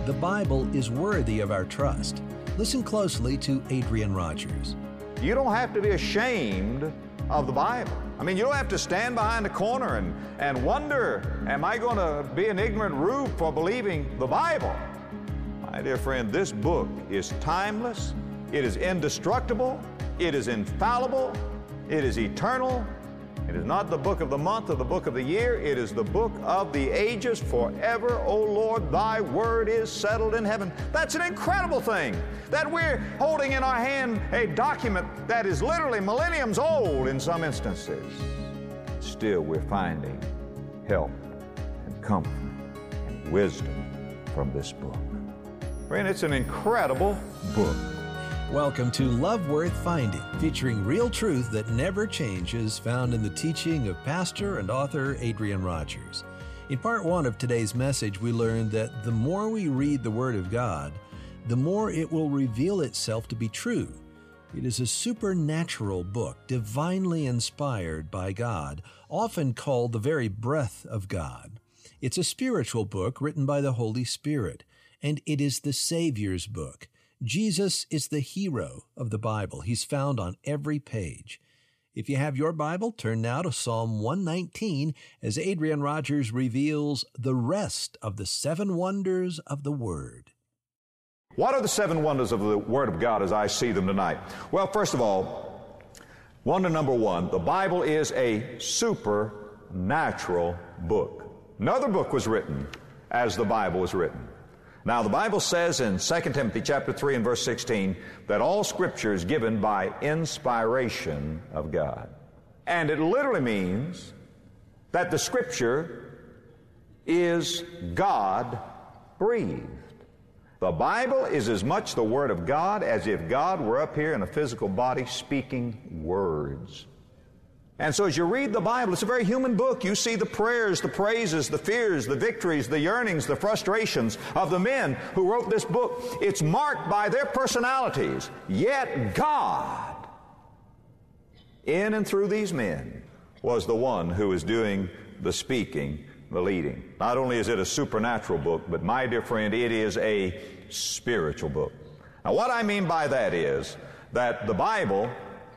the Bible is worthy of our trust. Listen closely to Adrian Rogers. You don't have to be ashamed of the Bible. I mean, you don't have to stand behind a corner and wonder, am I going to be an ignorant rube for believing the Bible? My dear friend, this book is timeless, it is indestructible, it is infallible, it is eternal. It is not the book of the month or the book of the year. It is the book of the ages forever. O Lord, thy word is settled in heaven. That's an incredible thing, that we're holding in our hand a document that is literally millenniums old in some instances. Still, we're finding help and comfort and wisdom from this book. Friend, it's an incredible book. Welcome to Love Worth Finding, featuring real truth that never changes, found in the teaching of pastor and author Adrian Rogers. In part one of today's message, we learned that the more we read the Word of God, the more it will reveal itself to be true. It is a supernatural book, divinely inspired by God, often called the very breath of God. It's a spiritual book written by the Holy Spirit, and it is the Savior's book. Jesus is the hero of the Bible. He's found on every page. If you have your Bible, turn now to Psalm 119 as Adrian Rogers reveals the rest of the 7 wonders of the Word. What are the 7 wonders of the Word of God as I see them tonight? Well, first of all, wonder number 1, the Bible is a supernatural book. No other book was written as the Bible was written. Now, the Bible says in 2 Timothy chapter 3 and verse 16 that all Scripture is given by inspiration of God. And it literally means that the Scripture is God-breathed. The Bible is as much the Word of God as if God were up here in a physical body speaking words. And so as you read the Bible, it's a very human book. You see the prayers, the praises, the fears, the victories, the yearnings, the frustrations of the men who wrote this book. It's marked by their personalities. Yet God, in and through these men, was the one who was doing the speaking, the leading. Not only is it a supernatural book, but my dear friend, it is a spiritual book. Now what I mean by that is that the Bible,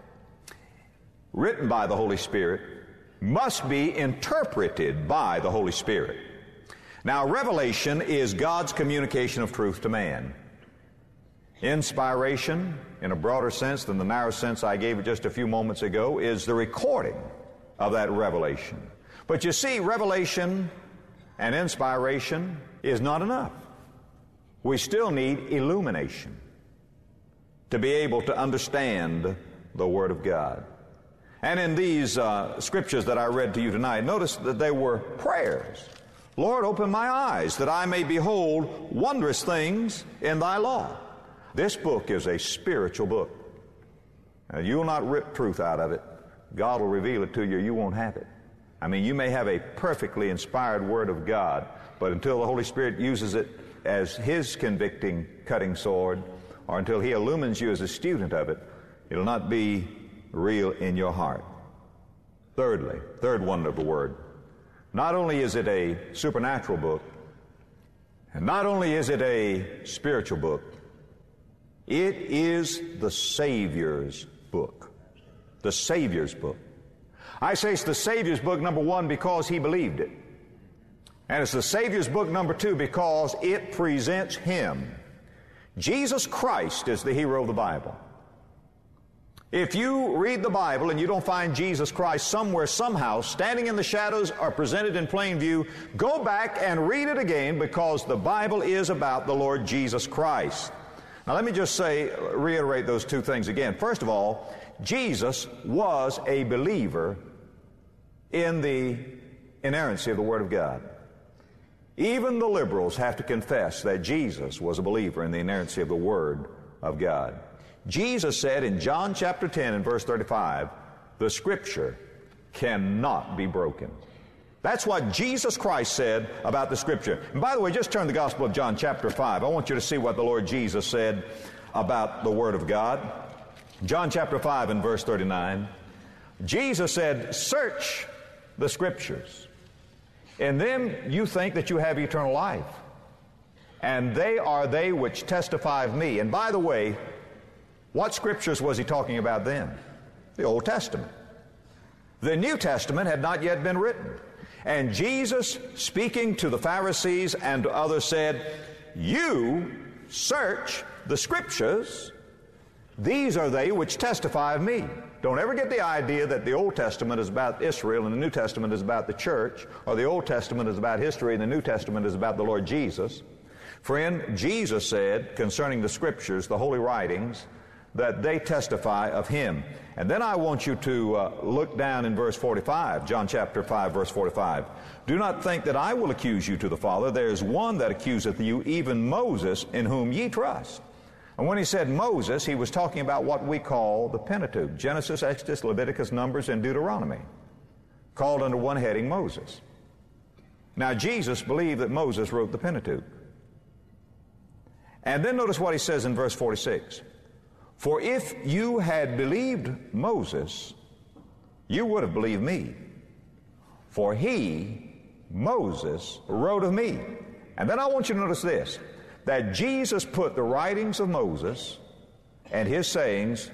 written by the Holy Spirit, must be interpreted by the Holy Spirit. Now, revelation is God's communication of truth to man. Inspiration, in a broader sense than the narrow sense I gave it just a few moments ago, is the recording of that revelation. But you see, revelation and inspiration is not enough. We still need illumination to be able to understand the Word of God. And in these scriptures that I read to you tonight, notice that they were prayers. Lord, open my eyes that I may behold wondrous things in thy law. This book is a spiritual book. Now, you will not rip truth out of it. God will reveal it to you, or you won't have it. I mean, you may have a perfectly inspired Word of God, but until the Holy Spirit uses it as His convicting, cutting sword, or until He illumines you as a student of it, it'll not be real in your heart. Thirdly, third wonder of the Word, not only is it a supernatural book, and not only is it a spiritual book, it is the Savior's book. The Savior's book. I say it's the Savior's book, number 1, because He believed it. And it's the Savior's book, number 2, because it presents Him. Jesus Christ is the hero of the Bible. If you read the Bible and you don't find Jesus Christ somewhere, somehow, standing in the shadows or presented in plain view, go back and read it again, because the Bible is about the Lord Jesus Christ. Now let me just reiterate those 2 things again. First of all, Jesus was a believer in the inerrancy of the Word of God. Even the liberals have to confess that Jesus was a believer in the inerrancy of the Word of God. Jesus said in John chapter 10 and verse 35, the Scripture cannot be broken. That's what Jesus Christ said about the Scripture. And by the way, just turn to the Gospel of John chapter 5. I want you to see what the Lord Jesus said about the Word of God. John chapter 5 and verse 39. Jesus said, search the Scriptures. In them you think that you have eternal life. and they are they which testify of me. And by the way, what scriptures was he talking about then? The Old Testament. The New Testament had not yet been written. And Jesus, speaking to the Pharisees and to others, said, you search the scriptures. These are they which testify of me. Don't ever get the idea that the Old Testament is about Israel and the New Testament is about the church, or the Old Testament is about history and the New Testament is about the Lord Jesus. Friend, Jesus said concerning the scriptures, the holy writings, that they testify of him. And then I want you to look down in verse 45, John chapter 5, verse 45. Do not think that I will accuse you to the Father. There is one that accuseth you, even Moses, in whom ye trust. And when he said Moses, he was talking about what we call the Pentateuch, Genesis, Exodus, Leviticus, Numbers, and Deuteronomy, called under one heading Moses. Now Jesus believed that Moses wrote the Pentateuch. And then notice what he says in verse 46. For if you had believed Moses, you would have believed me. For he, Moses, wrote of me. And then I want you to notice this, that Jesus put the writings of Moses and his sayings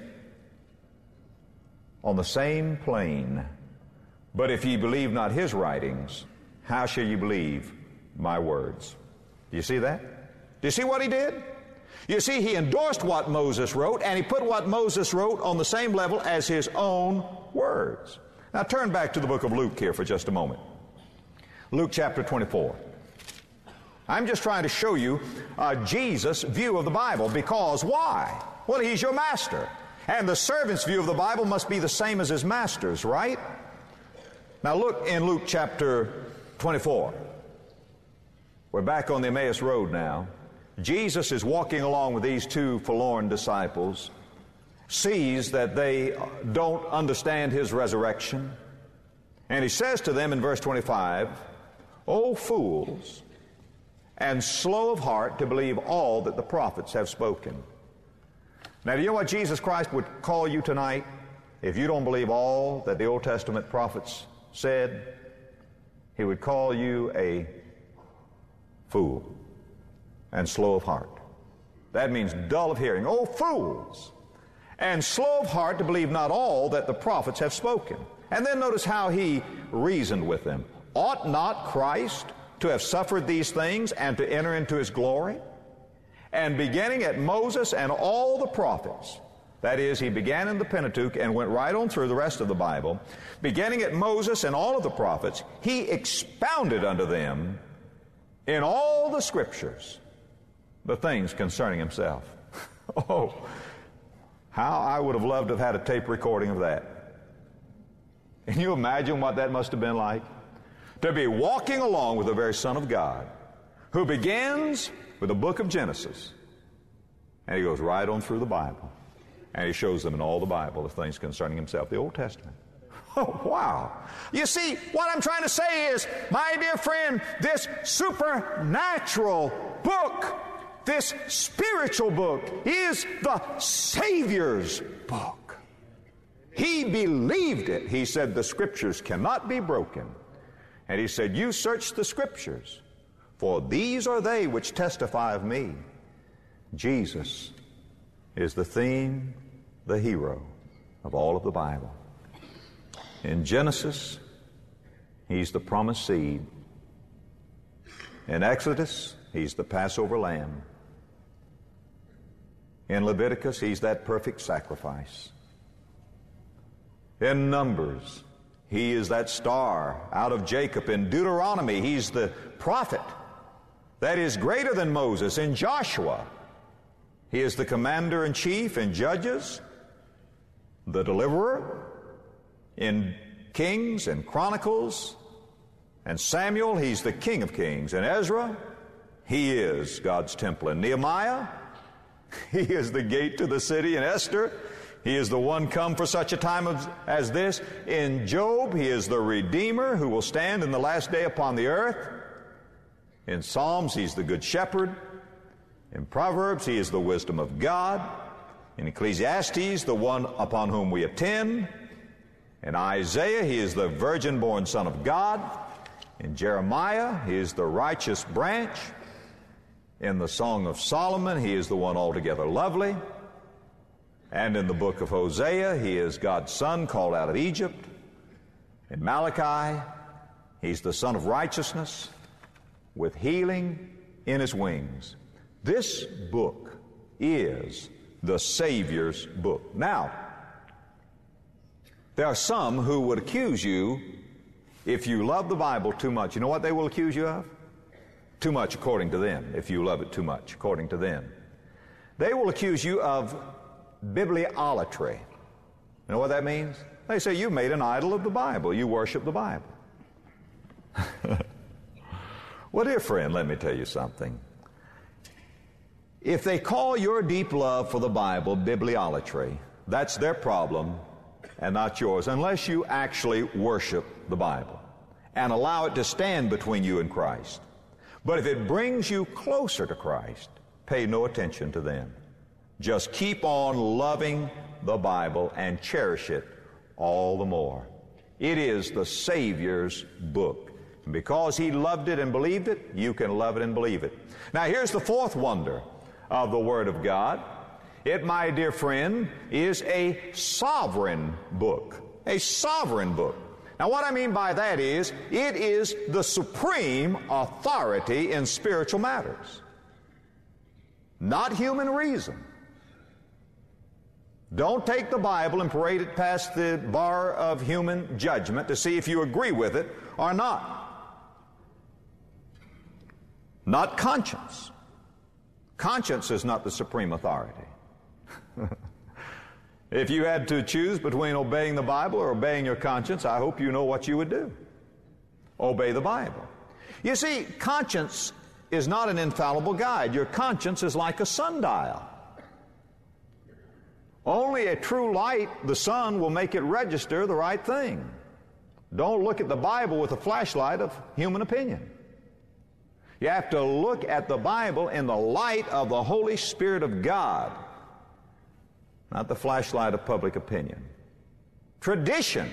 on the same plane. But if ye believe not his writings, how shall you believe my words? Do you see that? Do you see what he did? You see, he endorsed what Moses wrote, and he put what Moses wrote on the same level as his own words. Now turn back to the book of Luke here for just a moment. Luke chapter 24. I'm just trying to show you Jesus' view of the Bible, because why? Well, he's your master. And the servant's view of the Bible must be the same as his master's, right? Now look in Luke chapter 24. We're back on the Emmaus Road now. Jesus is walking along with these two forlorn disciples, sees that they don't understand his resurrection, and he says to them in verse 25, O fools, and slow of heart to believe all that the prophets have spoken. Now, do you know what Jesus Christ would call you tonight if you don't believe all that the Old Testament prophets said? He would call you a fool and slow of heart. That means dull of hearing. Oh, fools, and slow of heart to believe not all that the prophets have spoken. And then notice how he reasoned with them. Ought not Christ to have suffered these things and to enter into his glory? And beginning at Moses and all the prophets, that is, he began in the Pentateuch and went right on through the rest of the Bible, beginning at Moses and all of the prophets, he expounded unto them in all the scriptures the things concerning himself. Oh, how I would have loved to have had a tape recording of that. Can you imagine what that must have been like? To be walking along with the very Son of God, who begins with the book of Genesis, and he goes right on through the Bible, and he shows them in all the Bible the things concerning himself, the Old Testament. Oh, wow. You see, what I'm trying to say is, my dear friend, this supernatural book, this spiritual book, is the Savior's book. He believed it. He said, the Scriptures cannot be broken. And he said, you search the Scriptures, for these are they which testify of me. Jesus is the theme, the hero of all of the Bible. In Genesis, he's the promised seed. In Exodus, he's the Passover lamb. In Leviticus, he's that perfect sacrifice. In Numbers, he is that star out of Jacob. In Deuteronomy, he's the prophet that is greater than Moses. In Joshua, he is the commander-in-chief. In Judges, the deliverer. In Kings and Chronicles and Samuel, he's the King of Kings. In Ezra, he is God's temple. In Nehemiah, he is the gate to the city. In Esther, he is the one come for such a time as this. In Job, he is the Redeemer who will stand in the last day upon the earth. In Psalms, he's the Good Shepherd. In Proverbs, he is the wisdom of God. In Ecclesiastes, the one upon whom we attend. In Isaiah, he is the virgin-born Son of God. In Jeremiah, he is the righteous branch. In the Song of Solomon, he is the one altogether lovely. And in the book of Hosea, he is God's son called out of Egypt. In Malachi, he's the son of righteousness with healing in his wings. This book is the Savior's book. Now, there are some who would accuse you, if you love the Bible too much, you know what they will accuse you of? Too much according to them, if you love it too much according to them. They will accuse you of bibliolatry. You know what that means? They say you made an idol of the Bible. You worship the Bible. Well, dear friend, let me tell you something. If they call your deep love for the Bible bibliolatry, that's their problem and not yours, unless you actually worship the Bible and allow it to stand between you and Christ. But if it brings you closer to Christ, pay no attention to them. Just keep on loving the Bible and cherish it all the more. It is the Savior's book. And because He loved it and believed it, you can love it and believe it. Now here's the fourth wonder of the Word of God. It, my dear friend, is a sovereign book. A sovereign book. Now what I mean by that is, it is the supreme authority in spiritual matters. Not human reason. Don't take the Bible and parade it past the bar of human judgment to see if you agree with it or not. Not conscience. Conscience is not the supreme authority. If you had to choose between obeying the Bible or obeying your conscience, I hope you know what you would do. Obey the Bible. You see, conscience is not an infallible guide. Your conscience is like a sundial. Only a true light, the sun, will make it register the right thing. Don't look at the Bible with a flashlight of human opinion. You have to look at the Bible in the light of the Holy Spirit of God, not the flashlight of public opinion. Tradition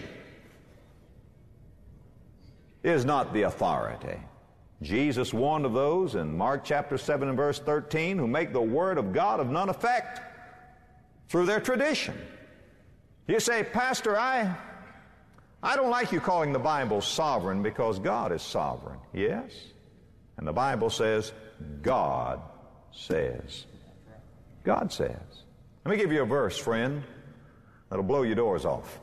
is not the authority. Jesus warned of those in Mark chapter 7 and verse 13 who make the Word of God of none effect through their tradition. You say, Pastor, I don't like you calling the Bible sovereign because God is sovereign. Yes. And the Bible says, God says. God says. Let me give you a verse, friend, that'll blow your doors off.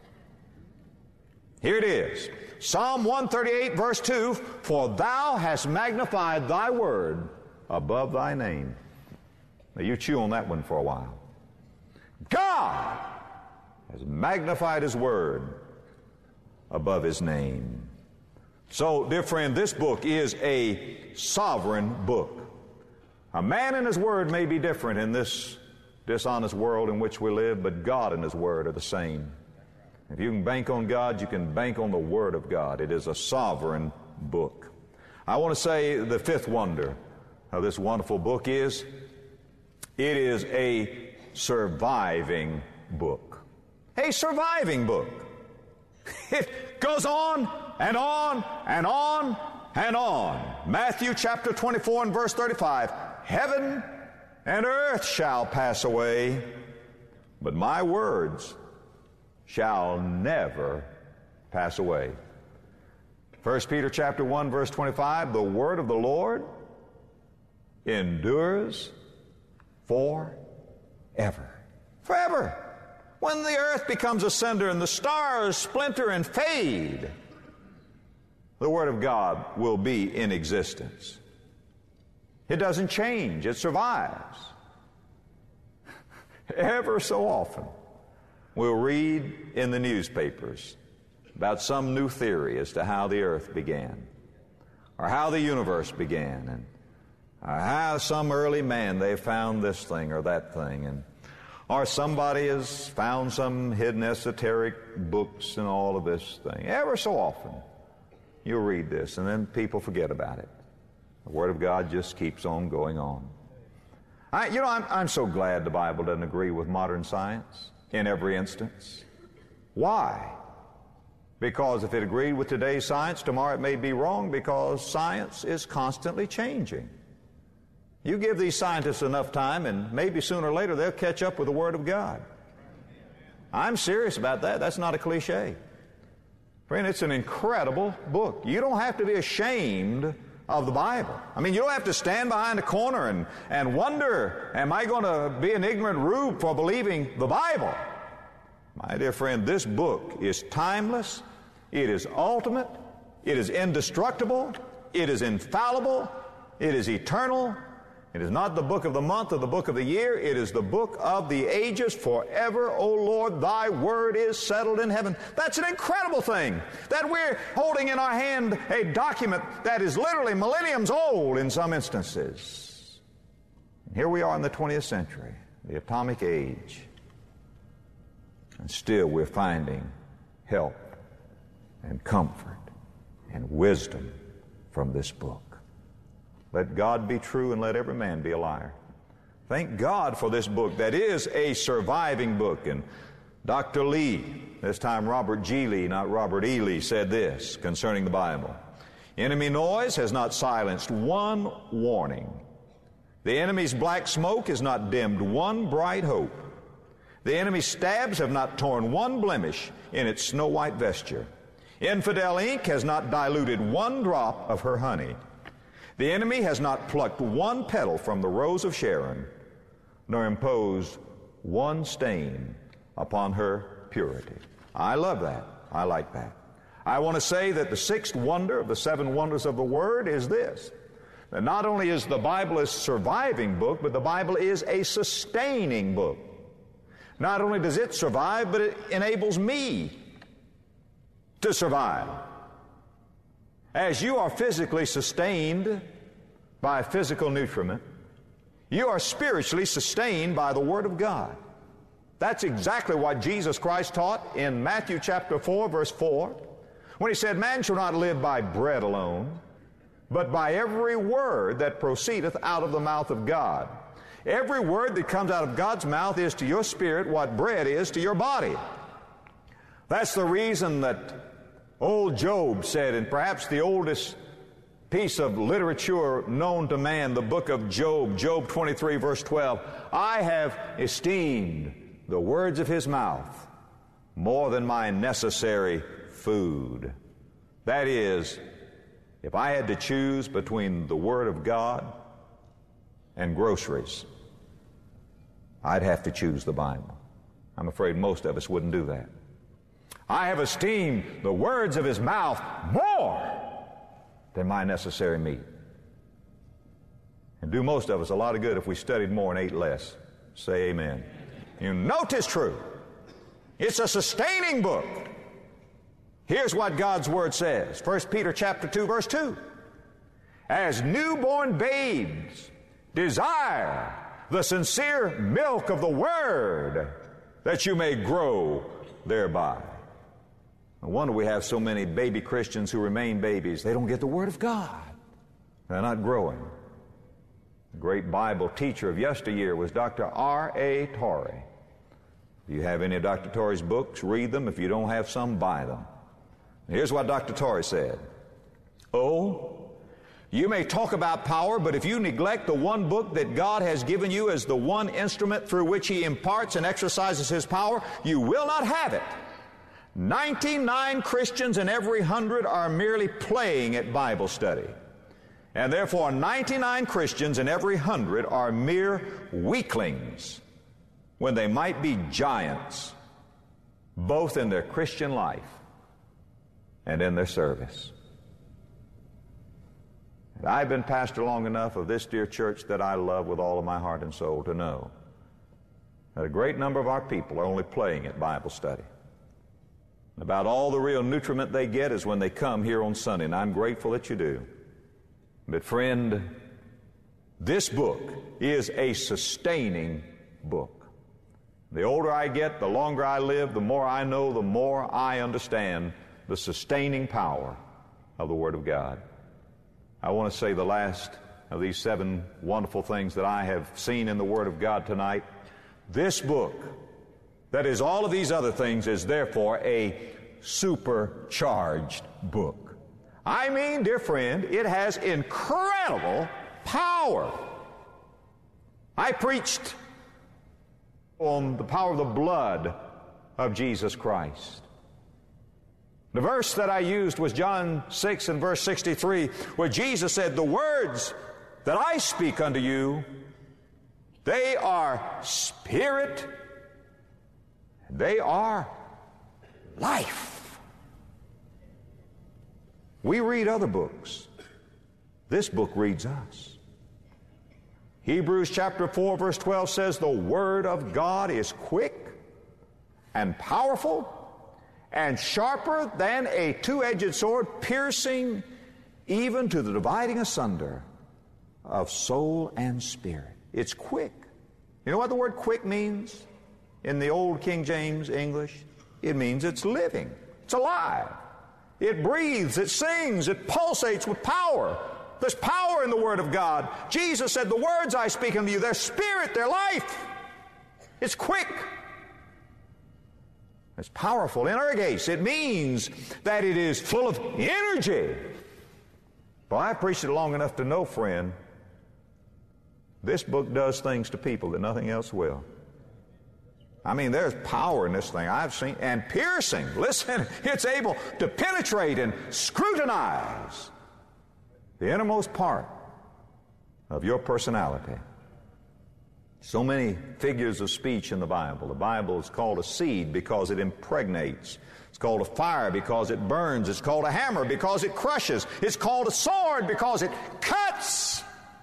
Here it is. Psalm 138, verse 2, For thou hast magnified thy word above thy name. Now you chew on that one for a while. God has magnified His word above His name. So, dear friend, this book is a sovereign book. A man and his word may be different in this dishonest world in which we live, but God and His word are the same. If you can bank on God, you can bank on the Word of God. It is a sovereign book. I want to say the fifth wonder of this wonderful book is, it is a surviving book. A surviving book. It goes on and on and on and on. Matthew chapter 24 and verse 35. Heaven and earth shall pass away, but my words shall never pass away. 1 Peter chapter 1 verse 25. The word of the Lord endures forever. Forever. When the earth becomes a cinder and the stars splinter and fade, the Word of God will be in existence. It doesn't change. It survives. Ever so often, we'll read in the newspapers about some new theory as to how the earth began, or how the universe began, and how some early man, they found this thing or that thing, and or somebody has found some hidden esoteric books and all of this thing. Ever so often, you'll read this, and then people forget about it. The Word of God just keeps on going on. I'm so glad the Bible doesn't agree with modern science in every instance. Why? Because if it agreed with today's science, tomorrow it may be wrong, because science is constantly changing. You give these scientists enough time, and maybe sooner or later they'll catch up with the Word of God. I'm serious about that. That's not a cliche. Friend, it's an incredible book. You don't have to be ashamed of the Bible. I mean, you don't have to stand behind a corner and wonder, am I going to be an ignorant rube for believing the Bible? My dear friend, this book is timeless, it is ultimate, it is indestructible, it is infallible, it is eternal. It is not the book of the month or the book of the year. It is the book of the ages forever. O Lord, thy word is settled in heaven. That's an incredible thing, that we're holding in our hand a document that is literally millenniums old in some instances. And here we are in the 20th century, the atomic age, and still we're finding help and comfort and wisdom from this book. Let God be true and let every man be a liar. Thank God for this book that is a surviving book. And Dr. Lee, this time Robert G. Lee, not Robert E. Lee, said this concerning the Bible. Enemy noise has not silenced one warning. The enemy's black smoke has not dimmed one bright hope. The enemy's stabs have not torn one blemish in its snow-white vesture. Infidel ink has not diluted one drop of her honey. The enemy has not plucked one petal from the rose of Sharon, nor imposed one stain upon her purity. I love that. I like that. I want to say that the sixth wonder of the seven wonders of the Word is this, that not only is the Bible a surviving book, but the Bible is a sustaining book. Not only does it survive, but it enables me to survive. As you are physically sustained by physical nutriment, you are spiritually sustained by the Word of God. That's exactly what Jesus Christ taught in Matthew chapter 4, verse 4, when he said, man shall not live by bread alone, but by every word that proceedeth out of the mouth of God. Every word that comes out of God's mouth is to your spirit what bread is to your body. That's the reason that old Job said, and perhaps the oldest piece of literature known to man, the book of Job, Job 23, verse 12, I have esteemed the words of his mouth more than my necessary food. That is, if I had to choose between the Word of God and groceries, I'd have to choose the Bible. I'm afraid most of us wouldn't do that. I have esteemed the words of his mouth more than my necessary meat. And do most of us a lot of good if we studied more and ate less. Say amen. You know 'tis true. It's a sustaining book. Here's what God's Word says. 1 Peter chapter 2, verse 2. As newborn babes desire the sincere milk of the Word, that you may grow thereby. No wonder we have so many baby Christians who remain babies. They don't get the Word of God. They're not growing. The great Bible teacher of yesteryear was Dr. R.A. Torrey. If you have any of Dr. Torrey's books, read them. If you don't have some, buy them. Here's what Dr. Torrey said. Oh, you may talk about power, but if you neglect the one book that God has given you as the one instrument through which He imparts and exercises His power, you will not have it. 99 Christians in every 100 are merely playing at Bible study. And therefore 99 Christians in every 100 are mere weaklings when they might be giants, both in their Christian life and in their service. And I've been pastor long enough of this dear church that I love with all of my heart and soul to know that a great number of our people are only playing at Bible study. About all the real nutriment they get is when they come here on Sunday, and I'm grateful that you do. But friend, this book is a sustaining book. The older I get, the longer I live, the more I know, the more I understand the sustaining power of the Word of God. I want to say the last of these 7 wonderful things that I have seen in the Word of God tonight. This book, that is all of these other things, is therefore a supercharged book. I mean, dear friend, it has incredible power. I preached on the power of the blood of Jesus Christ. The verse that I used was John 6 and verse 63, where Jesus said, "The words that I speak unto you, they are spirit, and they are life." We read other books. This book reads us. Hebrews chapter 4 verse 12 says, "The Word of God is quick and powerful and sharper than a two-edged sword, piercing even to the dividing asunder of soul and spirit." It's quick. You know what the word quick means in the old King James English? It means it's living. It's alive. It breathes. It sings. It pulsates with power. There's power in the Word of God. Jesus said, "The words I speak unto you, they're spirit, they're life." It's quick. It's powerful. Energes. It means that it is full of energy. Well, I've preached it long enough to know, friend, this book does things to people that nothing else will. I mean, there's power in this thing I've seen, and piercing. Listen, it's able to penetrate and scrutinize the innermost part of your personality. So many figures of speech in the Bible. The Bible is called a seed because it impregnates. It's called a fire because it burns. It's called a hammer because it crushes. It's called a sword because it cuts.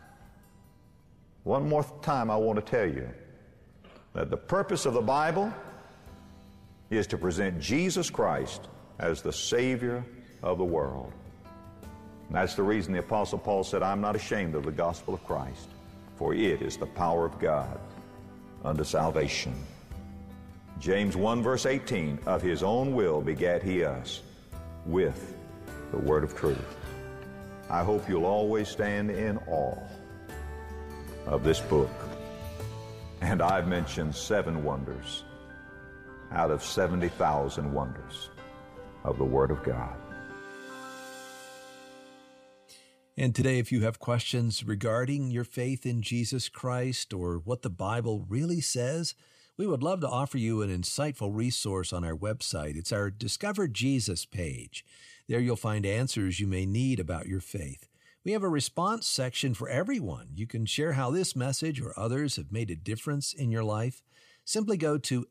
One more time I want to tell you that the purpose of the Bible is to present Jesus Christ as the Savior of the world. And that's the reason the Apostle Paul said, "I'm not ashamed of the gospel of Christ, for it is the power of God unto salvation." James 1 verse 18, "Of his own will begat he us with the word of truth." I hope you'll always stand in awe of this book. And I've mentioned 7 wonders out of 70,000 wonders of the Word of God. And today, if you have questions regarding your faith in Jesus Christ or what the Bible really says, we would love to offer you an insightful resource on our website. It's our Discover Jesus page. There you'll find answers you may need about your faith. We have a response section for everyone. You can share how this message or others have made a difference in your life. Simply go to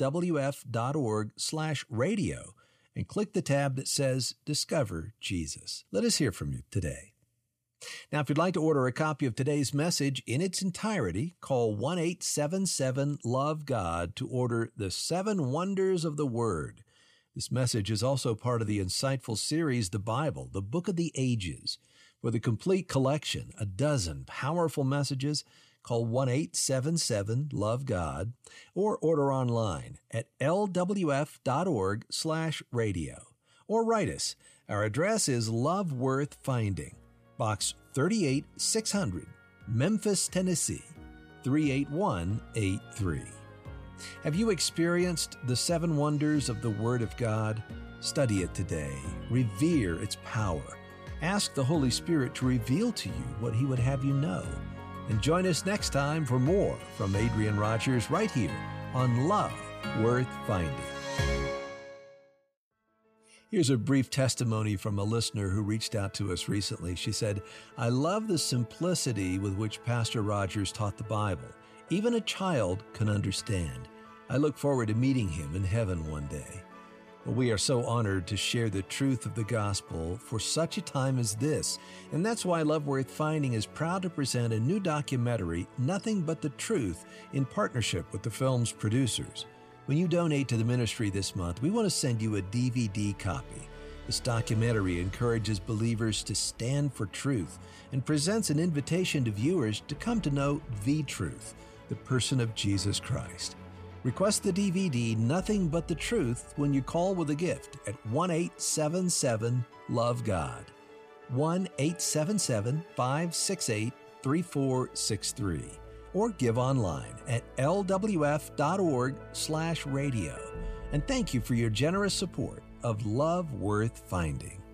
lwf.org/radio and click the tab that says Discover Jesus. Let us hear from you today. Now, if you'd like to order a copy of today's message in its entirety, call 1-877-LOVE-GOD to order the 7 Wonders of the Word. This message is also part of the insightful series, The Bible, the Book of the Ages. For the complete collection, a dozen powerful messages, call 1-877-LOVE-GOD or order online at lwf.org/radio. Or write us. Our address is Love Worth Finding, Box 38600, Memphis, Tennessee, 38183. Have you experienced the 7 wonders of the Word of God? Study it today. Revere its power. Ask the Holy Spirit to reveal to you what He would have you know. And join us next time for more from Adrian Rogers right here on Love Worth Finding. Here's a brief testimony from a listener who reached out to us recently. She said, "I love the simplicity with which Pastor Rogers taught the Bible. Even a child can understand. I look forward to meeting him in heaven one day." Well, we are so honored to share the truth of the gospel for such a time as this. And that's why Love Worth Finding is proud to present a new documentary, Nothing But the Truth, in partnership with the film's producers. When you donate to the ministry this month, we want to send you a DVD copy. This documentary encourages believers to stand for truth and presents an invitation to viewers to come to know the truth, the person of Jesus Christ. Request the DVD, Nothing But the Truth, when you call with a gift at 1-877-LOVE-GOD, 1-877-568-3463, or give online at lwf.org/radio. And thank you for your generous support of Love Worth Finding.